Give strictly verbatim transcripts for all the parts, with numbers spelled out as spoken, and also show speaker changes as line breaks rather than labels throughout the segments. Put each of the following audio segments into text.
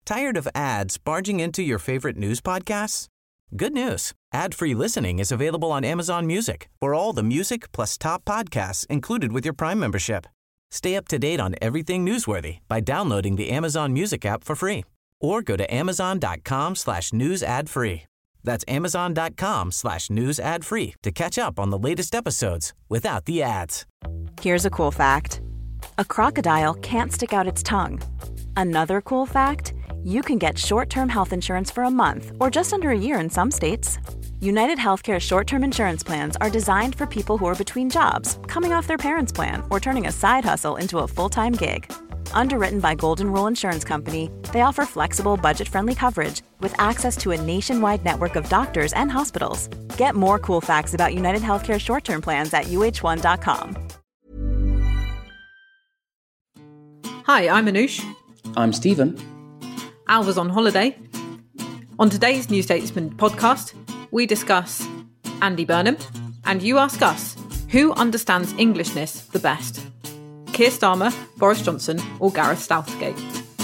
Tired of ads barging into your favorite news podcasts? Good news. Ad-free listening is available on Amazon Music for all the music plus top podcasts included with your Prime membership. Stay up to date on everything newsworthy by downloading the Amazon Music app for free or go to amazon.com slash news ad free. That's amazon.com slash news ad free to catch up on the latest episodes without the ads.
Here's a cool fact. A crocodile can't stick out its tongue. Another cool fact, you can get short-term health insurance for a month or just under a year in some states. United Healthcare short-term insurance plans are designed for people who are between jobs, coming off their parents' plan, or turning a side hustle into a full-time gig. Underwritten by Golden Rule Insurance Company, they offer flexible, budget-friendly coverage with access to a nationwide network of doctors and hospitals. Get more cool facts about United Healthcare short-term plans at U H one dot com.
Hi, I'm Anoush.
I'm Stephen.
Al was on holiday. On today's New Statesman podcast, we discuss Andy Burnham, and you ask us, who understands Englishness the best? Keir Starmer, Boris Johnson, or Gareth Southgate?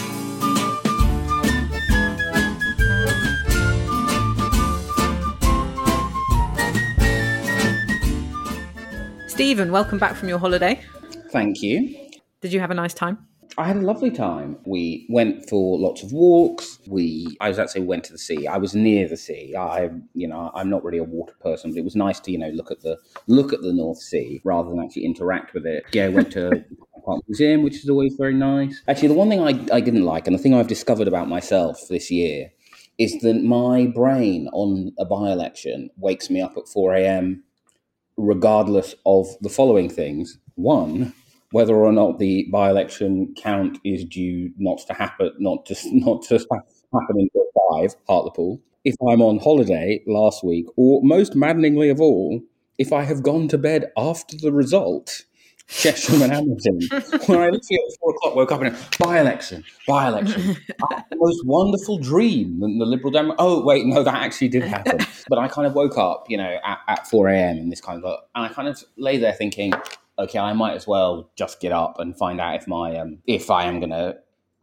Stephen, welcome back from your holiday.
Thank you.
Did you have a nice time?
I had a lovely time. We went for lots of walks. We, I was actually went to the sea. I was near the sea. I, you know, I'm not really a water person, but it was nice to, you know, look at the look at the North Sea rather than actually interact with it. Yeah, I went to Park Museum, which is always very nice. Actually, the one thing I, I didn't like, and the thing I've discovered about myself this year, is that my brain on a by-election wakes me up at four a.m. regardless of the following things. One, whether or not the by-election count is due not to happen, not to not to happen until five, Hartlepool. If I'm on holiday last week, or most maddeningly of all, if I have gone to bed after the result, Chesham and Hamilton, when I literally at four o'clock woke up and by-election, by-election, the most wonderful dream than the Liberal Democrat. Oh wait, no, that actually did happen. But I kind of woke up, you know, at, at four a.m. in this kind of, and I kind of lay there thinking, okay, I might as well just get up and find out if my um, if I am going to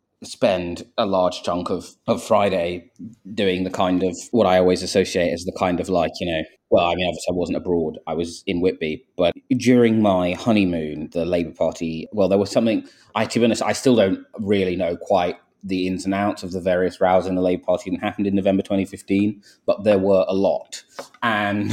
spend a large chunk of, of Friday doing the kind of what I always associate as the kind of like, you know, well, I mean, obviously I wasn't abroad. I was in Whitby. But during my honeymoon, the Labour Party, well, there was something, I to be honest, I still don't really know quite the ins and outs of the various rows in the Labour Party that happened in November twenty fifteen, but there were a lot. And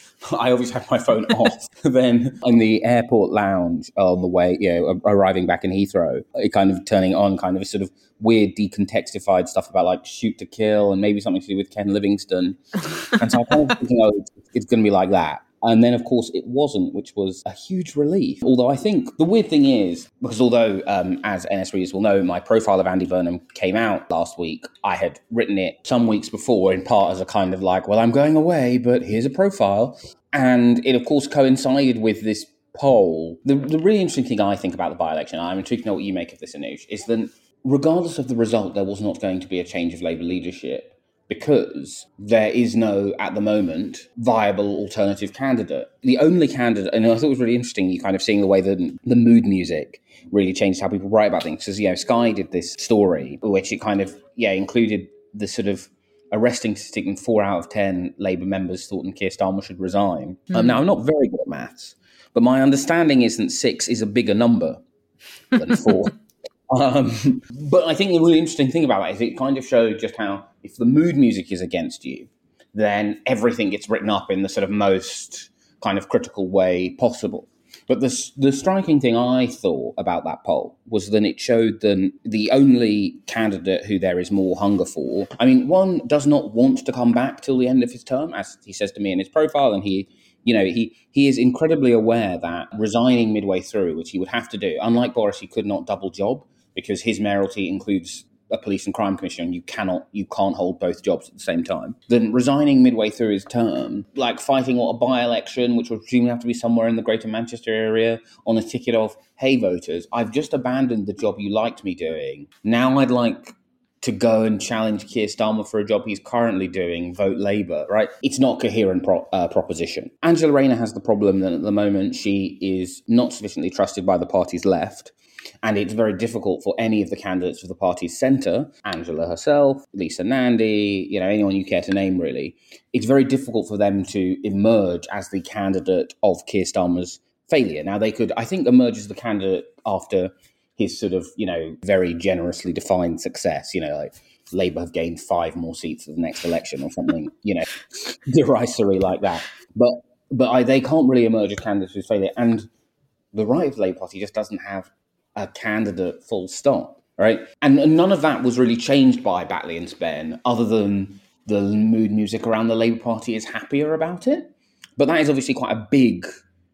I always had my phone off. Then in the airport lounge on the way, you know, arriving back in Heathrow, it kind of turning on kind of a sort of weird decontextified stuff about like Shoot to Kill and maybe something to do with Ken Livingstone. And so I kind of thinking, oh, it's, it's going to be like that. And then, of course, it wasn't, which was a huge relief. Although I think the weird thing is, because although, um, as N S readers will know, my profile of Andy Burnham came out last week, I had written it some weeks before, in part as a kind of like, well, I'm going away, but here's a profile. And it, of course, coincided with this poll. The, the really interesting thing I think about the by-election, I'm intrigued to know what you make of this, Anoush, is that regardless of the result, there was not going to be a change of Labour leadership, because there is no, at the moment, viable alternative candidate. The only candidate, and I thought it was really interesting, you kind of seeing the way that the mood music really changed how people write about things. Because, you know, Sky did this story, which it kind of, yeah, included the sort of arresting statistic that four out of ten Labour members thought that Keir Starmer should resign. Mm. Um, now, I'm not very good at maths, but my understanding is that six is a bigger number than four. Um, but I think the really interesting thing about that is it kind of showed just how, if the mood music is against you, then everything gets written up in the sort of most kind of critical way possible. But the, the striking thing I thought about that poll was that it showed that the only candidate who there is more hunger for, I mean, one does not want to come back till the end of his term, as he says to me in his profile, and he You know, he, he is incredibly aware that resigning midway through, which he would have to do, unlike Boris, he could not double job because his mayoralty includes a police and crime commission. You cannot, you can't hold both jobs at the same time. Then resigning midway through his term, like fighting what a by-election, which would presumably have to be somewhere in the Greater Manchester area, on a ticket of, hey voters, I've just abandoned the job you liked me doing. Now I'd like to go and challenge Keir Starmer for a job he's currently doing, vote Labour, right? It's not a coherent pro- uh, proposition. Angela Rayner has the problem that at the moment she is not sufficiently trusted by the party's left. And it's very difficult for any of the candidates for the party's centre, Angela herself, Lisa Nandy, you know, anyone you care to name really, it's very difficult for them to emerge as the candidate of Keir Starmer's failure. Now, they could, I think, emerge as the candidate after his sort of, you know, very generously defined success, you know, like Labour have gained five more seats at the next election or something, you know, derisory like that. But but I, they can't really emerge as candidates with failure. And the right of the Labour Party just doesn't have a candidate full stop, right? And, and none of that was really changed by Batley and Spen, other than the mood music around the Labour Party is happier about it. But that is obviously quite a big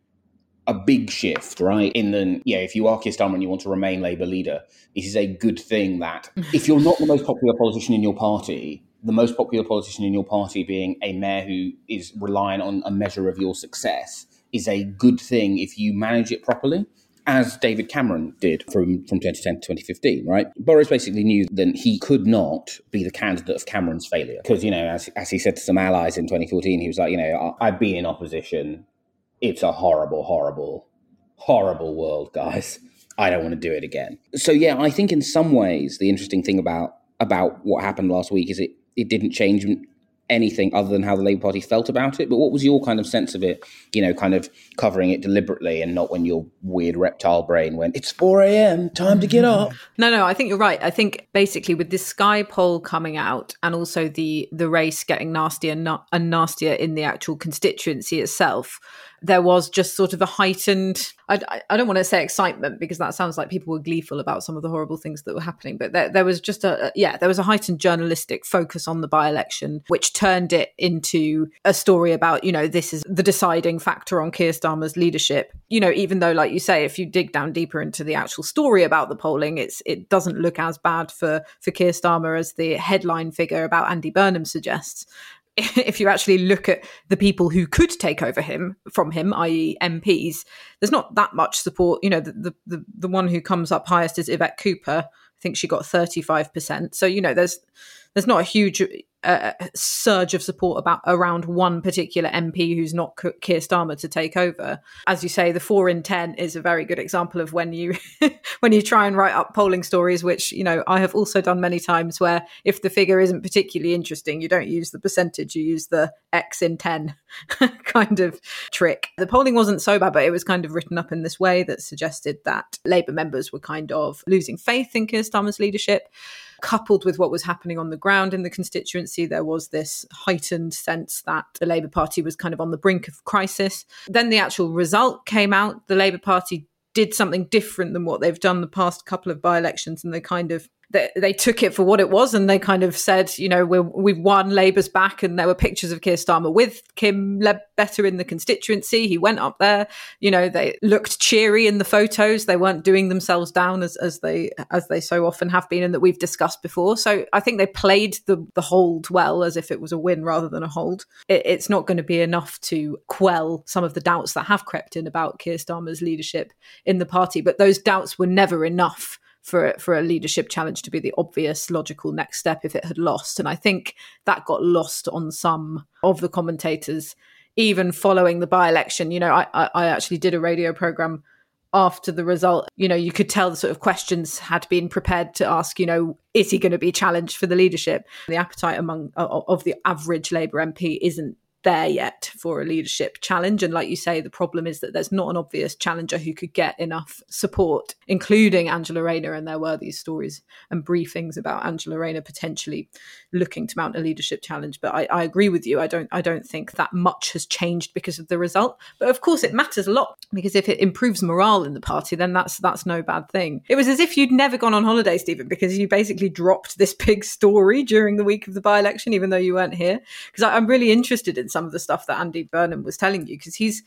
a big shift, right? In the, yeah, if you are Keir Starmer and you want to remain Labour leader, it is a good thing that if you're not the most popular politician in your party, the most popular politician in your party being a mayor who is reliant on a measure of your success is a good thing if you manage it properly, as David Cameron did from, from twenty ten to twenty fifteen, right? Boris basically knew that he could not be the candidate of Cameron's failure. Because, you know, as, as he said to some allies in twenty fourteen, he was like, you know, I've been in opposition. It's a horrible, horrible, horrible world, guys. I don't want to do it again. So, yeah, I think in some ways the interesting thing about about what happened last week is it, it didn't change anything other than how the Labour Party felt about it. But what was your kind of sense of it, you know, kind of covering it deliberately and not when your weird reptile brain went, it's four a.m, time to get up?
No, no, I think you're right. I think basically with this Sky poll coming out and also the the race getting nastier and, na- and nastier in the actual constituency itself, there was just sort of a heightened, I, I don't want to say excitement because that sounds like people were gleeful about some of the horrible things that were happening, but there, there was just a, yeah, there was a heightened journalistic focus on the by-election, which turned it into a story about, you know, this is the deciding factor on Keir Starmer's leadership. You know, even though, like you say, if you dig down deeper into the actual story about the polling, it's it doesn't look as bad for, for Keir Starmer as the headline figure about Andy Burnham suggests. If you actually look at the people who could take over him from him, that is M Ps, there's not that much support. You know, the, the, the, the one who comes up highest is Yvette Cooper. I think she got thirty-five percent. So, you know, there's there's not a huge uh, surge of support about around one particular M P who's not Keir Starmer to take over. As you say, the four in ten is a very good example of when you when you try and write up polling stories, which, you know, I have also done many times, where if the figure isn't particularly interesting, you don't use the percentage, you use the X in ten kind of trick. The polling wasn't so bad, but it was kind of written up in this way that suggested that Labour members were kind of losing faith in Keir Starmer's leadership. Coupled with what was happening on the ground in the constituency, there was this heightened sense that the Labour Party was kind of on the brink of crisis. Then the actual result came out. The Labour Party did something different than what they've done the past couple of by-elections, and they kind of They, they took it for what it was, and they kind of said, you know, we're, we've won, Labour's back. And there were pictures of Keir Starmer with Kim Ledbetter in the constituency. He went up there, you know, they looked cheery in the photos. They weren't doing themselves down as, as they as they so often have been, and that we've discussed before. So I think they played the, the hold well, as if it was a win rather than a hold. It, it's not going to be enough to quell some of the doubts that have crept in about Keir Starmer's leadership in the party. But those doubts were never enough for for a leadership challenge to be the obvious logical next step if it had lost. And I think that got lost on some of the commentators, even following the by-election. You know, I, I, I actually did a radio programme after the result. You know, you could tell the sort of questions had been prepared to ask, you know, is he going to be challenged for the leadership? The appetite among of the average Labour M P isn't there yet for a leadership challenge. And like you say, the problem is that there's not an obvious challenger who could get enough support, including Angela Rayner. And there were these stories and briefings about Angela Rayner potentially looking to mount a leadership challenge. But I, I agree with you. I don't I don't think that much has changed because of the result. But of course it matters a lot, because if it improves morale in the party, then that's that's no bad thing. It was as if you'd never gone on holiday, Stephen, because you basically dropped this big story during the week of the by-election, even though you weren't here. Because I'm really interested in some of the stuff that Andy Burnham was telling you, because he's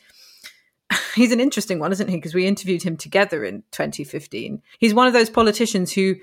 he's an interesting one, isn't he? Because we interviewed him together in twenty fifteen. He's one of those politicians who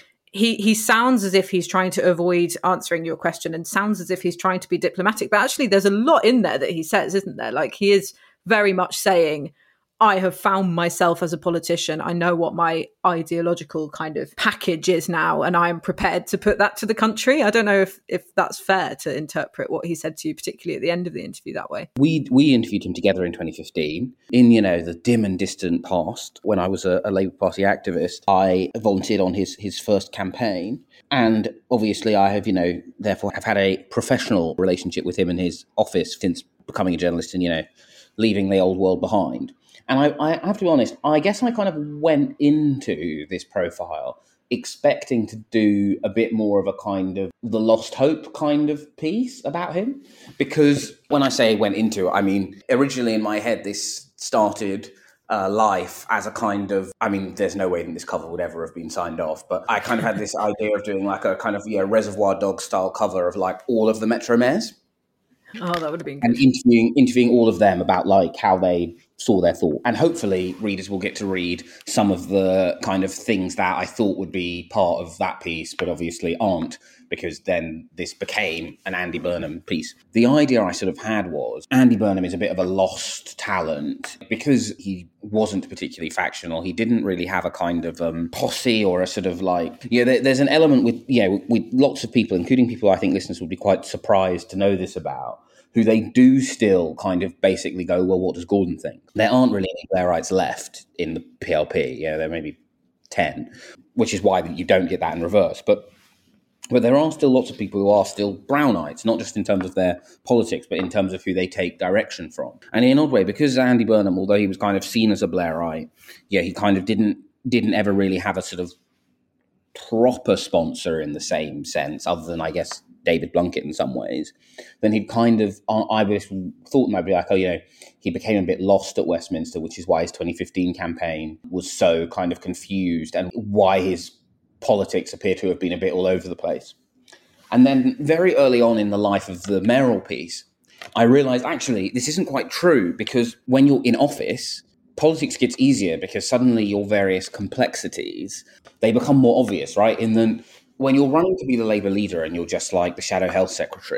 he he sounds as if he's trying to avoid answering your question, and sounds as if he's trying to be diplomatic, but actually there's a lot in there that he says, isn't there? Like, he is very much saying, I have found myself as a politician. I know what my ideological kind of package is now, and I'm prepared to put that to the country. I don't know if, if that's fair to interpret what he said to you, particularly at the end of the interview, that way.
We we interviewed him together in twenty fifteen. In, you know, the dim and distant past, when I was a, a Labour Party activist, I volunteered on his, his first campaign. And obviously I have, you know, therefore have had a professional relationship with him in his office since becoming a journalist and, you know, leaving the old world behind. And I, I have to be honest, I guess I kind of went into this profile expecting to do a bit more of a kind of the lost hope kind of piece about him. Because when I say went into it, I mean, originally in my head, this started uh, life as a kind of, I mean, there's no way that this cover would ever have been signed off, but I kind of had this idea of doing like a kind of, you know, Reservoir Dogs style cover of like all of the Metro mayors.
Oh, that would have been good.
And interviewing, interviewing all of them about like how they saw their thought. And hopefully readers will get to read some of the kind of things that I thought would be part of that piece, but obviously aren't, because then this became an Andy Burnham piece. The idea I sort of had was Andy Burnham is a bit of a lost talent because he wasn't particularly factional. He didn't really have a kind of um, posse or a sort of like, you know, there, there's an element with, you know, with lots of people, including people I think listeners would be quite surprised to know this about, who they do still kind of basically go, well, what does Gordon think? There aren't really any Blairites left in the P L P. Yeah, there may be ten, which is why you don't get that in reverse. But but there are still lots of people who are still Brownites, not just in terms of their politics, but in terms of who they take direction from. And in an odd way, because Andy Burnham, although he was kind of seen as a Blairite, yeah, he kind of didn't didn't ever really have a sort of proper sponsor in the same sense, other than, I guess, David Blunkett in some ways, then he'd kind of, I would have thought maybe like, oh, you know, he became a bit lost at Westminster, which is why his twenty fifteen campaign was so kind of confused and why his politics appear to have been a bit all over the place. And then very early on in the life of the mayoral piece, I realised actually this isn't quite true, because when you're in office, politics gets easier because suddenly your various complexities, they become more obvious, right? In the when you're running to be the Labour leader and you're just like the shadow health secretary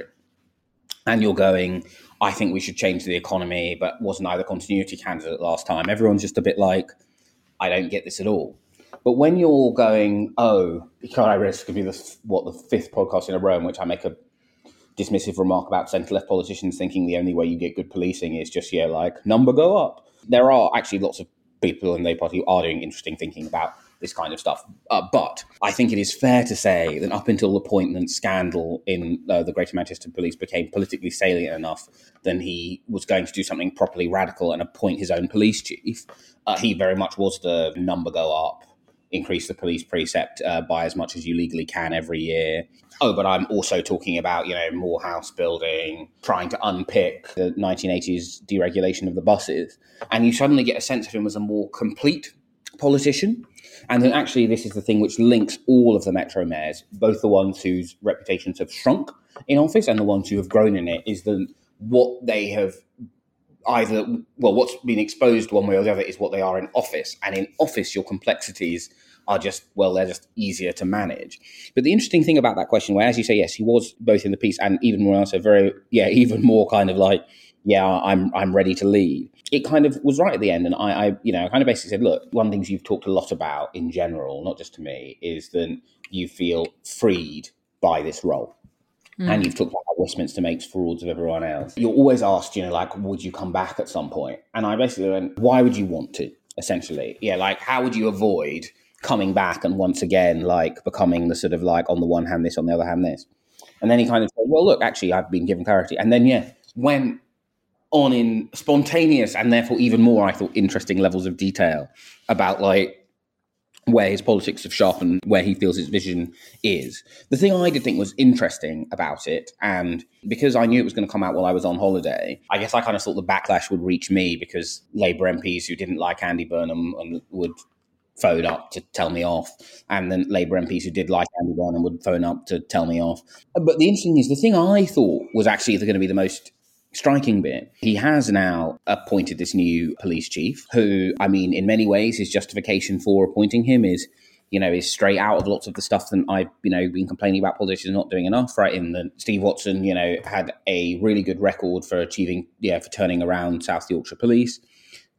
and you're going, I think we should change the economy, but wasn't I the continuity candidate last time? Everyone's just a bit like, I don't get this at all. But when you're going, oh, because I realize this could be the, what, the fifth podcast in a row in which I make a dismissive remark about centre-left politicians thinking the only way you get good policing is just, yeah, like, number go up. There are actually lots of people in the Labour Party who are doing interesting thinking about this kind of stuff. Uh, but I think it is fair to say that up until the point that scandal in uh, the Greater Manchester Police became politically salient enough, then he was going to do something properly radical and appoint his own police chief. Uh, he very much was the number go up, increase the police precept uh, by as much as you legally can every year. Oh, but I'm also talking about, you know, more house building, trying to unpick the nineteen eighties deregulation of the buses. And you suddenly get a sense of him as a more complete politician. And then actually this is the thing which links all of the Metro mayors, both the ones whose reputations have shrunk in office and the ones who have grown in it, is that what they have either, well, what's been exposed one way or the other is what they are in office. And in office, your complexities are just, well, they're just easier to manage. But the interesting thing about that question, where, as you say, yes, he was both in the piece and even more also very, yeah, even more kind of like, yeah, I'm I'm ready to lead. It kind of was right at the end. And I, I, you know, I kind of basically said, look, one of the things you've talked a lot about in general, not just to me, is that you feel freed by this role. Mm. And you've talked about how Westminster makes frauds of everyone else. You're always asked, you know, like, would you come back at some point? And I basically went, why would you want to, essentially? Yeah, like, how would you avoid coming back and once again, like, becoming the sort of like, on the one hand this, on the other hand this? And then he kind of said, well, look, actually, I've been given clarity. And then, yeah, went on in spontaneous and therefore even more, I thought, interesting levels of detail about, like, where his politics have sharpened, where he feels his vision is. The thing I did think was interesting about it, and because I knew it was going to come out while I was on holiday, I guess I kind of thought the backlash would reach me because Labour M Ps who didn't like Andy Burnham and would phone up to tell me off, and then Labour M Ps who did like Andy Burnham would phone up to tell me off. But the interesting thing is, the thing I thought was actually going to be the most striking bit, he has now appointed this new police chief who, I mean, in many ways, his justification for appointing him is, you know, is straight out of lots of the stuff that I've, you know, been complaining about politicians not doing enough, right? In that Steve Watson, you know, had a really good record for achieving, yeah, for turning around South Yorkshire Police.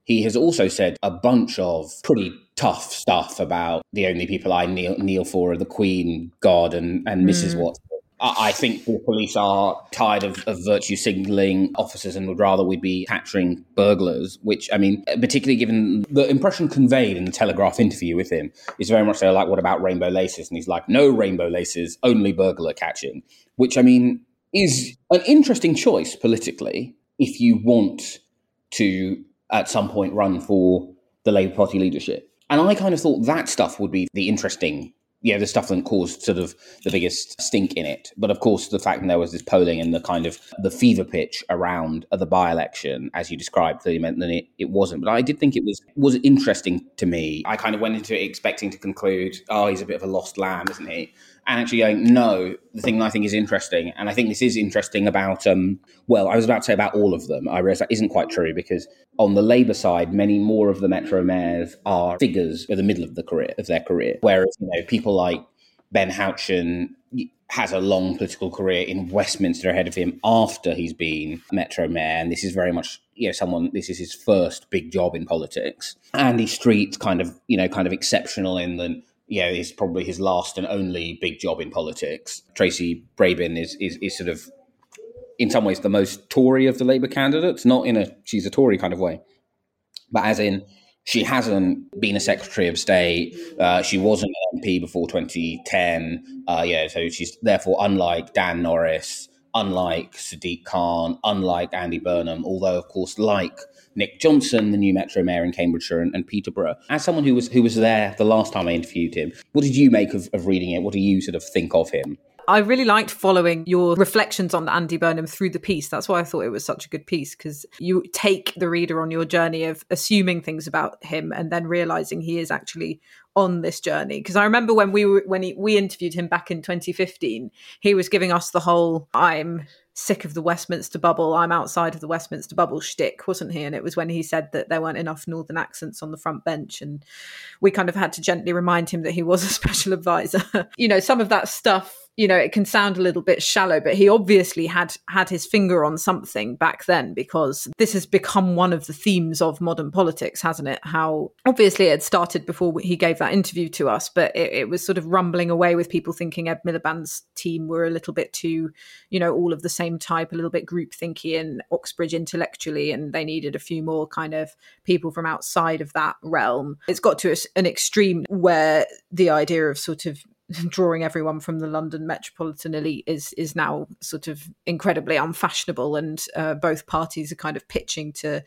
he has also said a bunch of pretty tough stuff about the only people I kneel, kneel for are the Queen, God, and, and Missus
Mm.
Watson. I think the police are tired of, of virtue signalling officers and would rather we be capturing burglars, which, I mean, particularly given the impression conveyed in the Telegraph interview with him is very much so like, what about rainbow laces? And he's like, no rainbow laces, only burglar catching, which, I mean, is an interesting choice politically if you want to, at some point, run for the Labour Party leadership. And I kind of thought that stuff would be the interesting Yeah, the stuff that caused sort of the biggest stink in it. But of course, the fact that there was this polling and the kind of the fever pitch around the by-election, as you described, clearly meant that it, it wasn't. But I did think it was was interesting to me. I kind of went into it expecting to conclude, oh, he's a bit of a lost lamb, isn't he? And actually going, no, the thing that I think is interesting, and I think this is interesting about, um, well, I was about to say about all of them. I realise that isn't quite true because on the Labour side, many more of the Metro mayors are figures at the middle of the career of their career, whereas you know people like Ben Houchen has a long political career in Westminster ahead of him after he's been Metro Mayor, and this is very much you know someone. This is his first big job in politics. Andy Street's kind of you know kind of exceptional in the. Yeah, it's probably his last and only big job in politics. Tracy Brabin is, is is sort of, in some ways, the most Tory of the Labour candidates, not in a she's a Tory kind of way, but as in she hasn't been a Secretary of State. Uh, she wasn't an M P before twenty ten. Uh, yeah, so she's therefore unlike Dan Norris, unlike Sadiq Khan, unlike Andy Burnham, although, of course, like Nick Johnson, the new Metro Mayor in Cambridgeshire and, and Peterborough. As someone who was who was there the last time I interviewed him, what did you make of, of reading it? What do you sort of think of him?
I really liked following your reflections on Andy Burnham through the piece. That's why I thought it was such a good piece, because you take the reader on your journey of assuming things about him and then realising he is actually on this journey. Because I remember when we were when he, we interviewed him back in twenty fifteen, he was giving us the whole I'm sick of the Westminster bubble, I'm outside of the Westminster bubble shtick, wasn't he? And it was when he said that there weren't enough northern accents on the front bench, and we kind of had to gently remind him that he was a special advisor. You know, some of that stuff, you know, it can sound a little bit shallow, but he obviously had had his finger on something back then, because this has become one of the themes of modern politics, hasn't it? How obviously it had started before he gave that interview to us, but it, it was sort of rumbling away with people thinking Ed Miliband's team were a little bit too, you know, all of the same type, a little bit groupthinky and Oxbridge intellectually, and they needed a few more kind of people from outside of that realm. It's got to a, an extreme where the idea of sort of drawing everyone from the London metropolitan elite is is now sort of incredibly unfashionable, and uh, both parties are kind of pitching to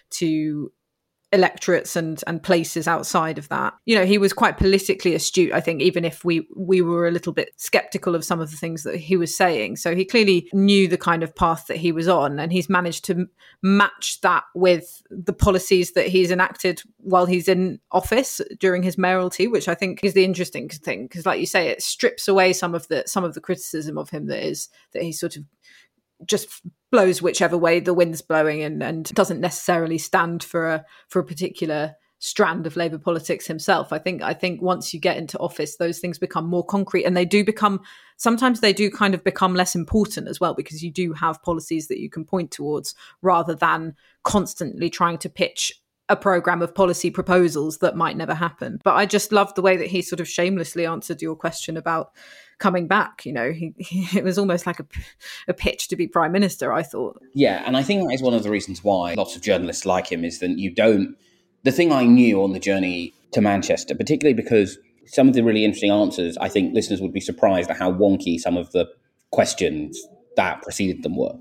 to electorates and and places outside of that. You know, he was quite politically astute, I think, even if we we were a little bit skeptical of some of the things that he was saying. So he clearly knew the kind of path that he was on, and he's managed to m- match that with the policies that he's enacted while he's in office during his mayoralty, which I think is the interesting thing, because like you say, it strips away some of the some of the criticism of him that is that he sort of just blows whichever way the wind's blowing, and, and doesn't necessarily stand for a for a particular strand of Labour politics himself. I think I think once you get into office, those things become more concrete, and they do become sometimes they do kind of become less important as well, because you do have policies that you can point towards rather than constantly trying to pitch a programme of policy proposals that might never happen. But I just loved the way that he sort of shamelessly answered your question about coming back. You know, he, he, it was almost like a, a pitch to be Prime Minister, I thought.
Yeah, and I think that is one of the reasons why lots of journalists like him, is that you don't... The thing I knew on the journey to Manchester, particularly because some of the really interesting answers, I think listeners would be surprised at how wonky some of the questions that preceded them were.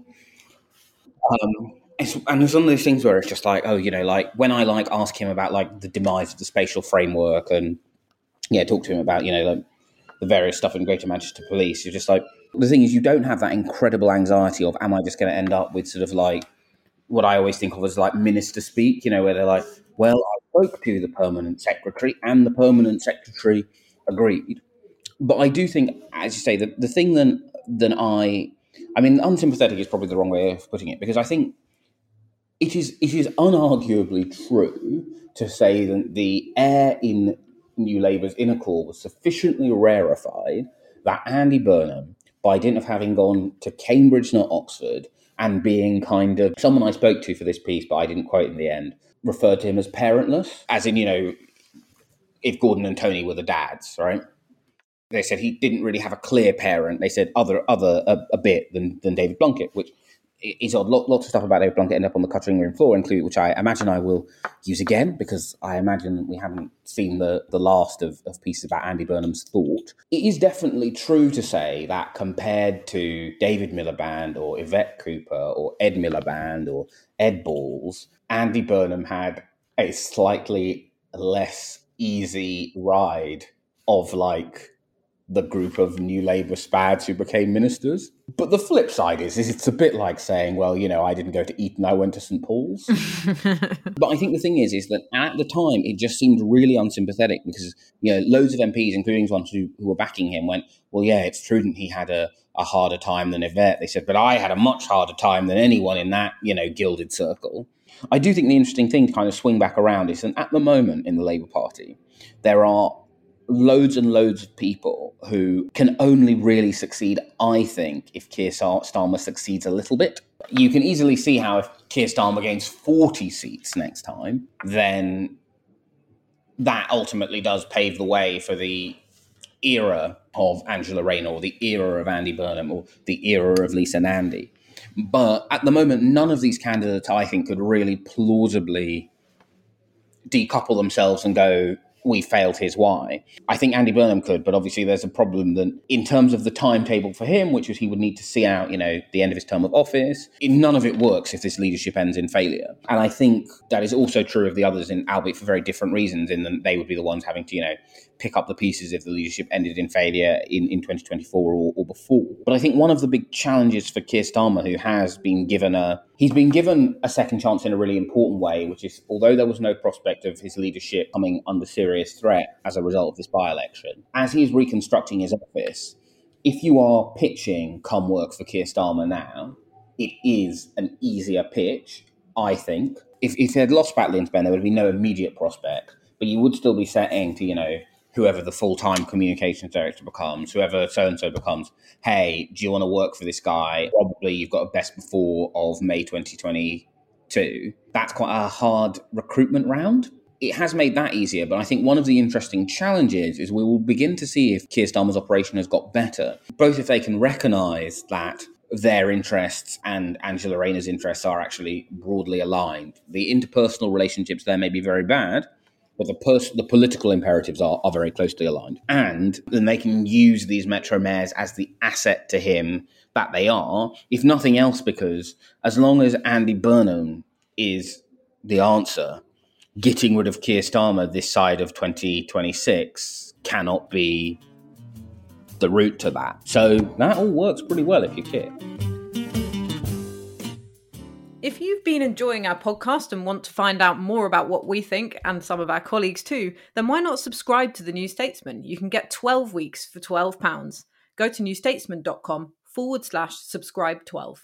Um, it's, and there's one of those things where it's just like, oh, you know, like when I like ask him about like the demise of the spatial framework and, yeah, talk to him about, you know, like the various stuff in Greater Manchester Police, you're just like, the thing is, you don't have that incredible anxiety of, am I just going to end up with sort of like what I always think of as like minister speak, you know, where they're like, well, I spoke to the permanent secretary and the permanent secretary agreed. But I do think, as you say, the, the thing that, that I, I mean, unsympathetic is probably the wrong way of putting it, because I think it is it is unarguably true to say that the air in New Labour's inner core was sufficiently rarefied that Andy Burnham, by dint of having gone to Cambridge, not Oxford, and being kind of someone I spoke to for this piece, but I didn't quote in the end, referred to him as parentless, as in, you know, if Gordon and Tony were the dads, right? They said he didn't really have a clear parent. They said other other a, a bit than than David Blunkett, which is odd. Lots of stuff about David Blunkett end up on the cutting room floor, including which I imagine I will use again, because I imagine we haven't seen the, the last of, of pieces about Andy Burnham's thought. It is definitely true to say that compared to David Miliband or Yvette Cooper or Ed Miliband or Ed Balls, Andy Burnham had a slightly less easy ride of like the group of New Labour spads who became ministers. But the flip side is, is it's a bit like saying, well, you know, I didn't go to Eton, I went to St Paul's. But I think the thing is, is that at the time, it just seemed really unsympathetic because, you know, loads of M Ps, including ones who, who were backing him, went, well, yeah, it's true that he had a, a harder time than Yvette. They said, but I had a much harder time than anyone in that, you know, gilded circle. I do think the interesting thing to kind of swing back around is that at the moment in the Labour Party, there are loads and loads of people who can only really succeed, I think, if Keir Starmer succeeds a little bit. You can easily see how if Keir Starmer gains forty seats next time, then that ultimately does pave the way for the era of Angela Rayner or the era of Andy Burnham or the era of Lisa Nandy. But at the moment, none of these candidates, I think, could really plausibly decouple themselves and go, we failed, here's why. I think Andy Burnham could, but obviously there's a problem that in terms of the timetable for him, which was he would need to see out, you know, the end of his term of office, none of it works if this leadership ends in failure. And I think that is also true of the others, in albeit for very different reasons, in that they would be the ones having to, you know, pick up the pieces if the leadership ended in failure in, in twenty twenty-four or, or before. But I think one of the big challenges for Keir Starmer, who has been given a, he's been given a second chance in a really important way, which is, although there was no prospect of his leadership coming under serious threat as a result of this by-election, as he's reconstructing his office, if you are pitching come work for Keir Starmer now, it is an easier pitch, I think. If, if they had lost Batley and Ben, there would be no immediate prospect, but you would still be saying to, you know, whoever the full-time communications director becomes, whoever so-and-so becomes, hey, do you want to work for this guy? Probably you've got a best before of May twenty twenty-two. That's quite a hard recruitment round. It has made that easier, but I think one of the interesting challenges is we will begin to see if Keir Starmer's operation has got better, both if they can recognise that their interests and Angela Rayner's interests are actually broadly aligned. The interpersonal relationships there may be very bad, but the pers- the political imperatives are, are very closely aligned. And then they can use these Metro mayors as the asset to him that they are, if nothing else, because as long as Andy Burnham is the answer, getting rid of Keir Starmer this side of twenty twenty-six cannot be the route to that. So that all works pretty well if you're Keir.
If you've been enjoying our podcast and want to find out more about what we think, and some of our colleagues too, then why not subscribe to The New Statesman? You can get twelve weeks for twelve pounds. Go to newstatesman.com forward slash subscribe 12.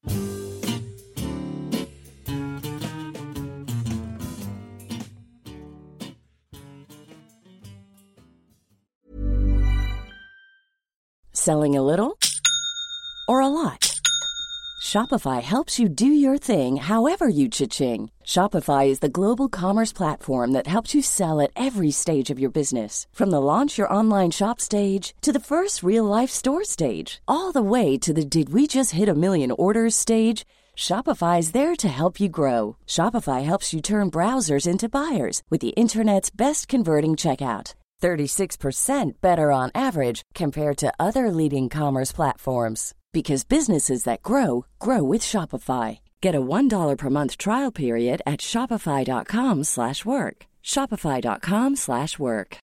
Selling a little or a lot? Shopify helps you do your thing however you cha-ching. Shopify is the global commerce platform that helps you sell at every stage of your business. From the launch your online shop stage to the first real-life store stage, all the way to the did we just hit a million orders stage. Shopify is there to help you grow. Shopify helps you turn browsers into buyers with the internet's best converting checkout. thirty-six percent better on average compared to other leading commerce platforms. Because businesses that grow, grow with Shopify. Get a one dollar per month trial period at shopify.com slash work. Shopify.com slash work.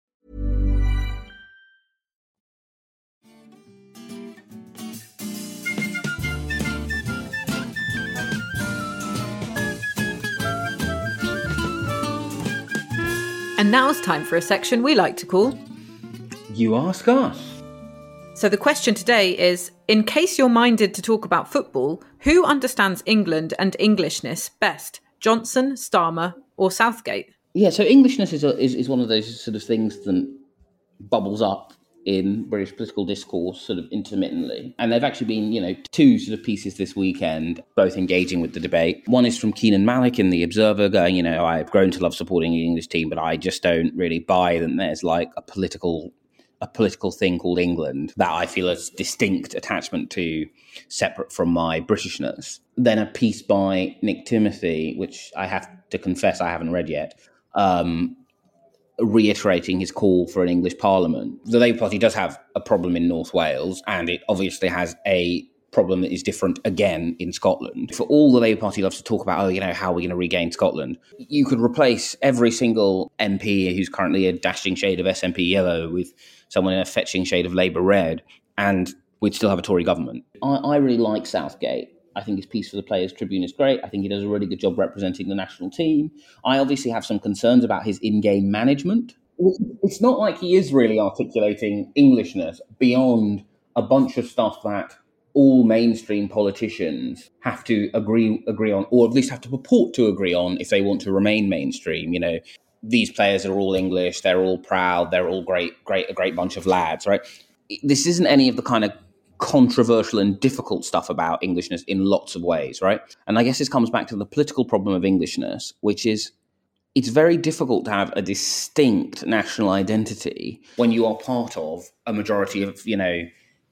And now it's time for a section we like to call
You Ask Us.
So the question today is, in case you're minded to talk about football, who understands England and Englishness best? Johnson, Starmer or Southgate?
Yeah, so Englishness is, a, is is one of those sort of things that bubbles up in British political discourse sort of intermittently. And there've actually been, you know, two sort of pieces this weekend, both engaging with the debate. One is from Keenan Malik in The Observer going, you know, I've grown to love supporting the English team, but I just don't really buy that there's like a political a political thing called England that I feel a distinct attachment to, separate from my Britishness. Then a piece by Nick Timothy, which I have to confess I haven't read yet, um, reiterating his call for an English Parliament. The Labour Party does have a problem in North Wales, and it obviously has a problem that is different again in Scotland. For all the Labour Party loves to talk about, oh, you know, how are we going to regain Scotland? You could replace every single M P who's currently a dashing shade of S N P yellow with someone in a fetching shade of Labour red, and we'd still have a Tory government. I, I really like Southgate. I think his piece for the Players Tribune is great. I think he does a really good job representing the national team. I obviously have some concerns about his in-game management. It's not like he is really articulating Englishness beyond a bunch of stuff that all mainstream politicians have to agree agree on, or at least have to purport to agree on if they want to remain mainstream. You know, these players are all English, they're all proud, they're all great, great, a great bunch of lads, right? This isn't any of the kind of controversial and difficult stuff about Englishness in lots of ways, right? And I guess this comes back to the political problem of Englishness, which is it's very difficult to have a distinct national identity when you are part of a majority of, you know,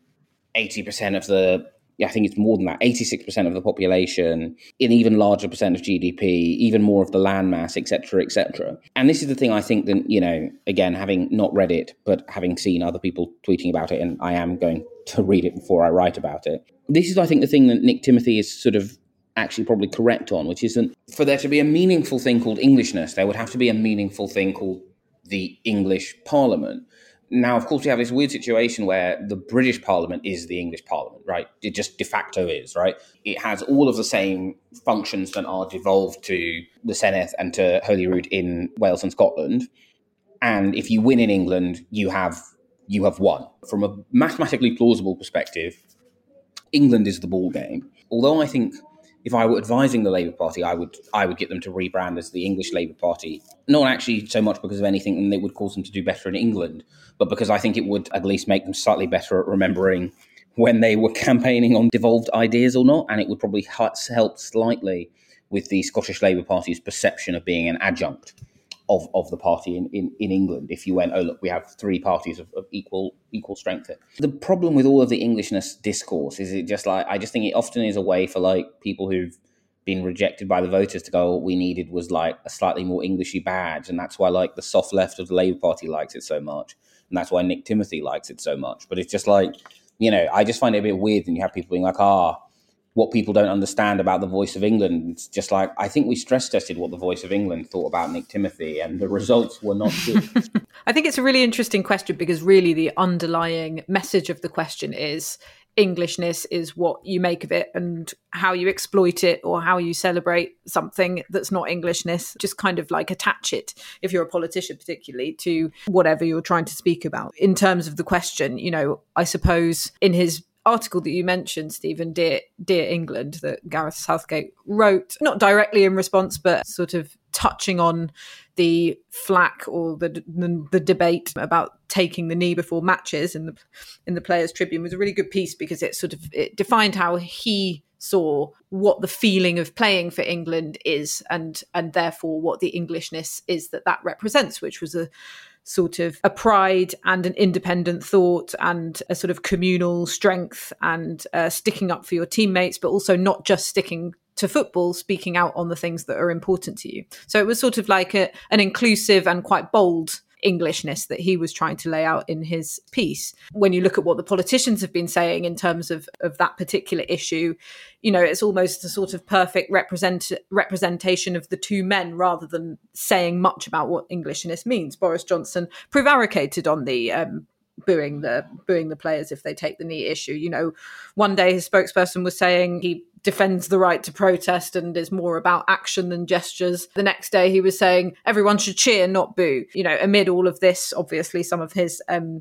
eighty percent of the, yeah, I think it's more than that, eighty-six percent of the population, an even larger percent of G D P, even more of the landmass, et cetera, et cetera. And this is the thing I think that, you know, again, having not read it, but having seen other people tweeting about it, and I am going to read it before I write about it. This is, I think, the thing that Nick Timothy is sort of actually probably correct on, which is that for there to be a meaningful thing called Englishness, there would have to be a meaningful thing called the English Parliament. Now, of course, we have this weird situation where the British Parliament is the English Parliament, right? It just de facto is, right? It has all of the same functions that are devolved to the Senedd and to Holyrood in Wales and Scotland. And if you win in England, you have you have won. From a mathematically plausible perspective, England is the ball game. Although I think if I were advising the Labour Party, I would I would get them to rebrand as the English Labour Party. Not actually so much because of anything that would cause them to do better in England, but because I think it would at least make them slightly better at remembering when they were campaigning on devolved ideas or not, and it would probably help slightly with the Scottish Labour Party's perception of being an adjunct of, of the party in, in, in England. If you went, oh, look, we have three parties of, of equal equal strength here. The problem with all of the Englishness discourse is it just like, I just think it often is a way for like people who've been rejected by the voters to go, what we needed was like a slightly more Englishy badge. And that's why like the soft left of the Labour Party likes it so much. And that's why Nick Timothy likes it so much. But it's just like, you know, I just find it a bit weird when you have people being like, ah, what people don't understand about the Voice of England. It's just like, I think we stress tested what the Voice of England thought about Nick Timothy, and the results were not good.
I think it's a really interesting question because really the underlying message of the question is Englishness is what you make of it and how you exploit it or how you celebrate something that's not Englishness. Just kind of like attach it, if you're a politician particularly, to whatever you're trying to speak about. In terms of the question, you know, I suppose in his article that you mentioned, Stephen, Dear, Dear England, that Gareth Southgate wrote, not directly in response, but sort of touching on the flack or the, the the debate about taking the knee before matches in the in the Players Tribune, was a really good piece because it sort of it defined how he saw what the feeling of playing for England is, and and therefore what the Englishness is that that represents, which was a sort of a pride and an independent thought and a sort of communal strength and uh, sticking up for your teammates, but also not just sticking to football, speaking out on the things that are important to you. So it was sort of like a, an inclusive and quite bold Englishness that he was trying to lay out in his piece. When you look at what the politicians have been saying in terms of, of that particular issue, you know, it's almost a sort of perfect represent, representation of the two men rather than saying much about what Englishness means. Boris Johnson prevaricated on the um, booing the booing the players if they take the knee issue. You know, one day his spokesperson was saying he defends the right to protest and is more about action than gestures. The next day he was saying everyone should cheer, not boo. You know, amid all of this, obviously some of his um,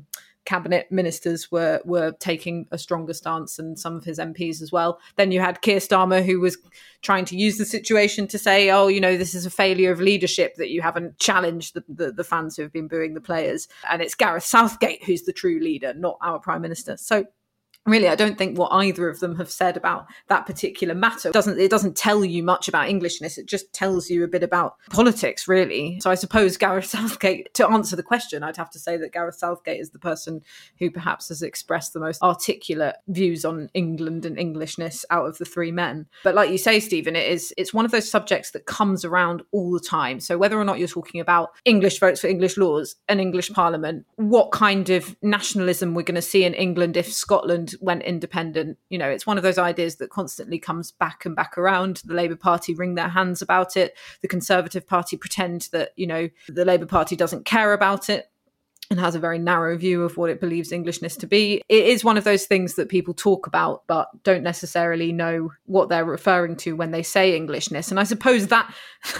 cabinet ministers were were taking a stronger stance, and some of his M Ps as well. Then you had Keir Starmer, who was trying to use the situation to say, oh, you know, this is a failure of leadership that you haven't challenged the, the, the fans who have been booing the players. And it's Gareth Southgate who's the true leader, not our Prime Minister. So really, I don't think what either of them have said about that particular matter doesn't it doesn't tell you much about Englishness. It just tells you a bit about politics, really. So I suppose Gareth Southgate, to answer the question, I'd have to say that Gareth Southgate is the person who perhaps has expressed the most articulate views on England and Englishness out of the three men. But like you say, Stephen, it is it's one of those subjects that comes around all the time. So whether or not you're talking about English votes for English laws, an English parliament, what kind of nationalism we're going to see in England if Scotland went independent, you know, it's one of those ideas that constantly comes back and back around. The Labour Party wring their hands about it. The Conservative Party pretend that, you know, the Labour Party doesn't care about it and has a very narrow view of what it believes Englishness to be. It is one of those things that people talk about but don't necessarily know what they're referring to when they say Englishness. And I suppose that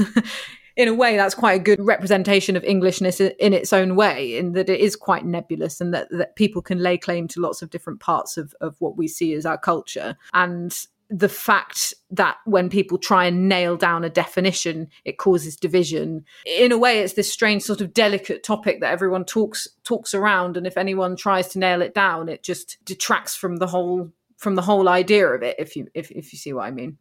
in a way, that's quite a good representation of Englishness in its own way, in that it is quite nebulous and that, that people can lay claim to lots of different parts of, of what we see as our culture. And the fact that when people try and nail down a definition, it causes division. In a way, it's this strange sort of delicate topic that everyone talks talks around. And if anyone tries to nail it down, it just detracts from the whole from the whole idea of it, if you if, if you see what I mean.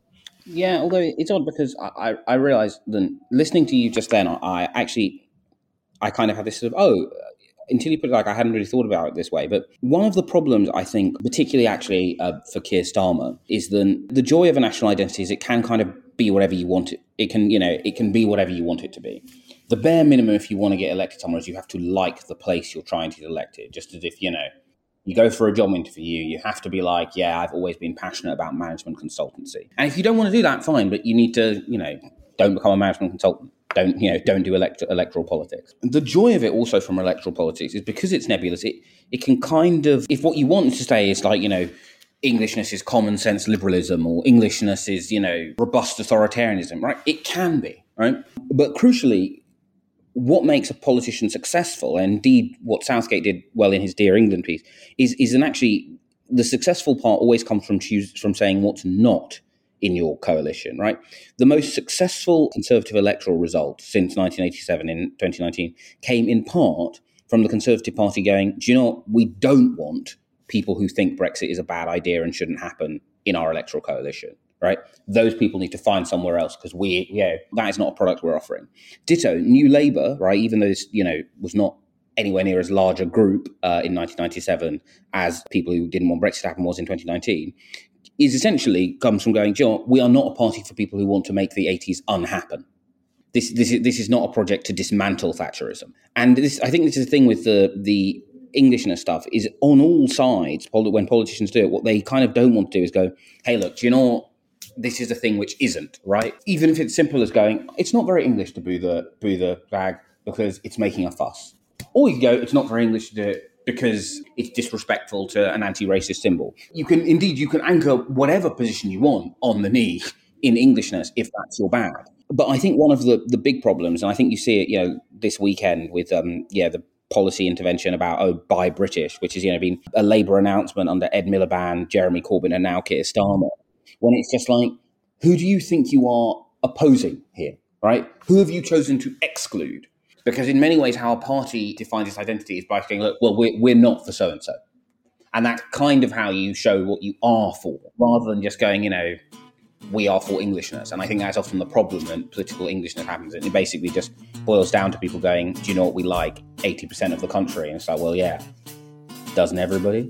Yeah, although it's odd because I, I, I realised that listening to you just then, I actually, I kind of had this sort of, oh, until you put it like I hadn't really thought about it this way. But one of the problems, I think, particularly actually uh, for Keir Starmer, is the, the joy of a national identity is it can kind of be whatever you want it. It can, you know, it can be whatever you want it to be. The bare minimum if you want to get elected somewhere is you have to like the place you're trying to get elected, just as if, you know, you go for a job interview, you have to be like, yeah, I've always been passionate about management consultancy. And if you don't want to do that, fine, but you need to, you know, don't become a management consultant. Don't, you know, don't do elect- electoral politics. The joy of it also from electoral politics is because it's nebulous, it, it can kind of, if what you want to say is like, you know, Englishness is common sense liberalism or Englishness is, you know, robust authoritarianism, right? It can be, right? But crucially, what makes a politician successful, and indeed what Southgate did well in his Dear England piece, is is an actually the successful part always comes from choose from saying what's not in your coalition, right? The most successful Conservative electoral result since nineteen eighty-seven in twenty nineteen came in part from the Conservative Party going, do you know what? We don't want people who think Brexit is a bad idea and shouldn't happen in our electoral coalition. Right, those people need to find somewhere else because we, you know, that is not a product we're offering. Ditto, New Labour, right? Even though this, you know, was not anywhere near as large a group uh, in nineteen ninety-seven as people who didn't want Brexit to happen was in twenty nineteen, is essentially comes from going, John, we are not a party for people who want to make the eighties unhappen. This, this is this is not a project to dismantle Thatcherism. And this, I think, this is the thing with the the Englishness stuff is on all sides. When politicians do it, what they kind of don't want to do is go, hey, look, do you know what? This is a thing which isn't, right? Even if it's simple as going, it's not very English to boo the boo the flag because it's making a fuss. Or you go, it's not very English to do it because it's disrespectful to an anti-racist symbol. You can, indeed, you can anchor whatever position you want on the knee in Englishness if that's your bag. But I think one of the, the big problems, and I think you see it, you know, this weekend with, um, yeah, the policy intervention about, oh, buy British, which has, you know, been a Labour announcement under Ed Miliband, Jeremy Corbyn, and now Keir Starmer. When it's just like, who do you think you are opposing here, right? Who have you chosen to exclude? Because in many ways, how a party defines its identity is by saying, look, well, we're, we're not for so-and-so. And that's kind of how you show what you are for, rather than just going, you know, we are for Englishness. And I think that's often the problem when political Englishness happens. It basically just boils down to people going, do you know what we like? eighty percent of the country. And it's like, well, yeah, doesn't everybody?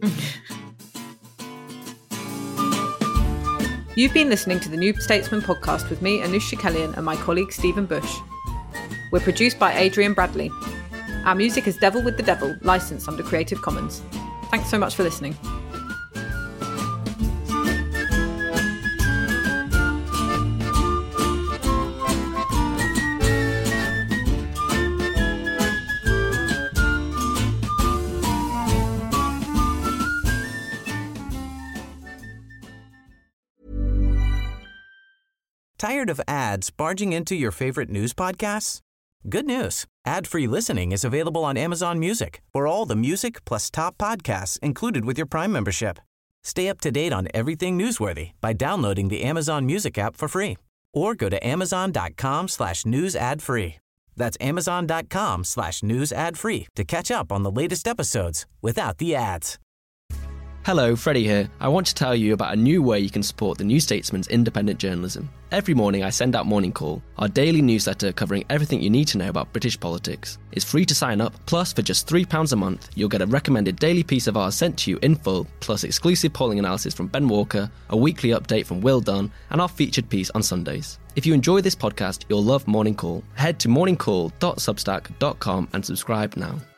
You've been listening to the New Statesman podcast with me, Anusha Kellyan, and my colleague Stephen Bush. We're produced by Adrian Bradley. Our music is Devil with the Devil, licensed under Creative Commons. Thanks so much for listening.
Tired of ads barging into your favorite news podcasts? Good news. Ad-free listening is available on Amazon Music for all the music plus top podcasts included with your Prime membership. Stay up to date on everything newsworthy by downloading the Amazon Music app for free or go to amazon.com slash news ad free. That's amazon.com slash news ad free to catch up on the latest episodes without the ads.
Hello, Freddie here. I want to tell you about a new way you can support the New Statesman's independent journalism. Every morning I send out Morning Call, our daily newsletter covering everything you need to know about British politics. It's free to sign up, plus for just three pounds a month, you'll get a recommended daily piece of ours sent to you in full, plus exclusive polling analysis from Ben Walker, a weekly update from Will Dunn, and our featured piece on Sundays. If you enjoy this podcast, you'll love Morning Call. Head to morning call dot substack dot com and subscribe now.